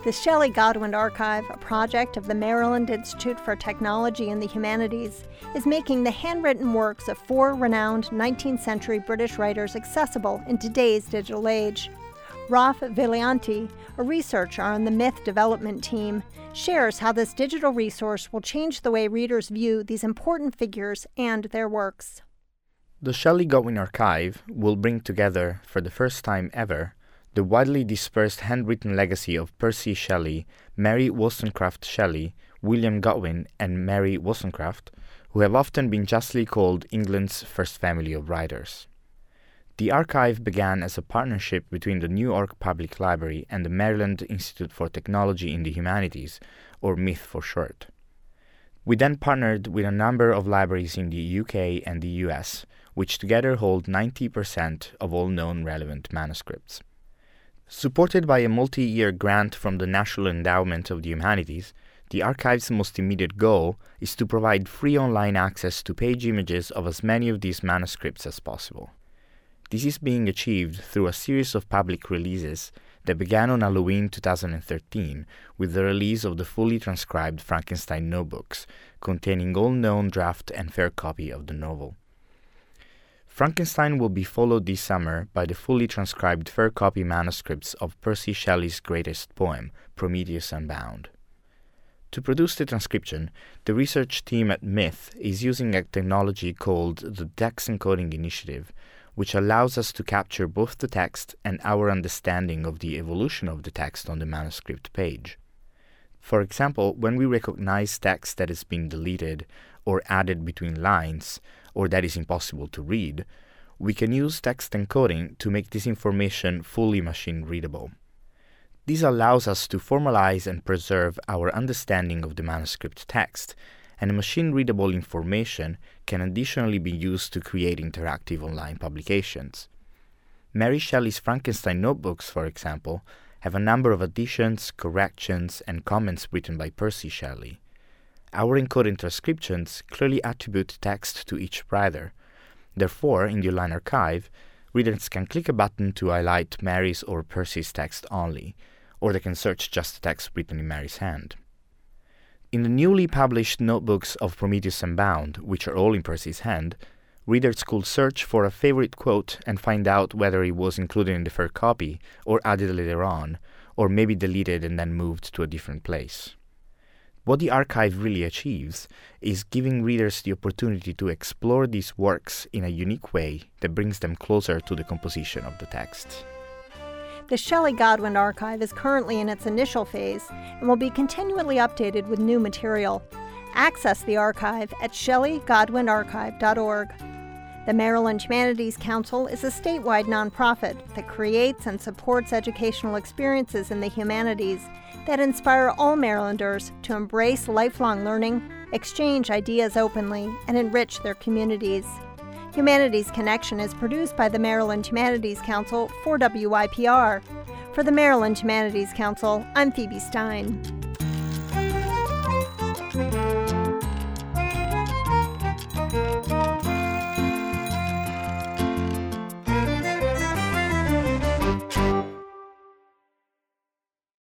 The Shelley-Godwin Archive, a project of the Maryland Institute for Technology and the Humanities, is making the handwritten works of 4 renowned 19th century British writers accessible in today's digital age. Ralph Valianti, a researcher on the Myth development team, shares how this digital resource will change the way readers view these important figures and their works. The Shelley-Godwin Archive will bring together, for the first time ever, the widely dispersed handwritten legacy of Percy Shelley, Mary Wollstonecraft Shelley, William Godwin, and Mary Wollstonecraft, who have often been justly called England's first family of writers. The archive began as a partnership between the New York Public Library and the Maryland Institute for Technology in the Humanities, or MITH for short. We then partnered with a number of libraries in the UK and the US, which together hold 90% of all known relevant manuscripts. Supported by a multi-year grant from the National Endowment of the Humanities, the archive's most immediate goal is to provide free online access to page images of as many of these manuscripts as possible. This is being achieved through a series of public releases that began on Halloween 2013 with the release of the fully transcribed Frankenstein notebooks, containing all known draft and fair copy of the novel. Frankenstein will be followed this summer by the fully transcribed fair copy manuscripts of Percy Shelley's greatest poem, Prometheus Unbound. To produce the transcription, the research team at MITH is using a technology called the Text Encoding Initiative, which allows us to capture both the text and our understanding of the evolution of the text on the manuscript page. For example, when we recognize text that has been deleted or added between lines, or that is impossible to read, we can use text encoding to make this information fully machine-readable. This allows us to formalize and preserve our understanding of the manuscript text, and machine-readable information can additionally be used to create interactive online publications. Mary Shelley's Frankenstein notebooks, for example, have a number of additions, corrections, and comments written by Percy Shelley. Our encoded transcriptions clearly attribute text to each writer. Therefore, in the online archive, readers can click a button to highlight Mary's or Percy's text only, or they can search just the text written in Mary's hand. In the newly published notebooks of Prometheus Unbound, which are all in Percy's hand, readers could search for a favorite quote and find out whether it was included in the fair copy, or added later on, or maybe deleted and then moved to a different place. What the archive really achieves is giving readers the opportunity to explore these works in a unique way that brings them closer to the composition of the text. The Shelley-Godwin Archive is currently in its initial phase and will be continually updated with new material. Access the archive at shelleygodwinarchive.org. The Maryland Humanities Council is a statewide nonprofit that creates and supports educational experiences in the humanities that inspire all Marylanders to embrace lifelong learning, exchange ideas openly, and enrich their communities. Humanities Connection is produced by the Maryland Humanities Council for WYPR. For the Maryland Humanities Council, I'm Phoebe Stein.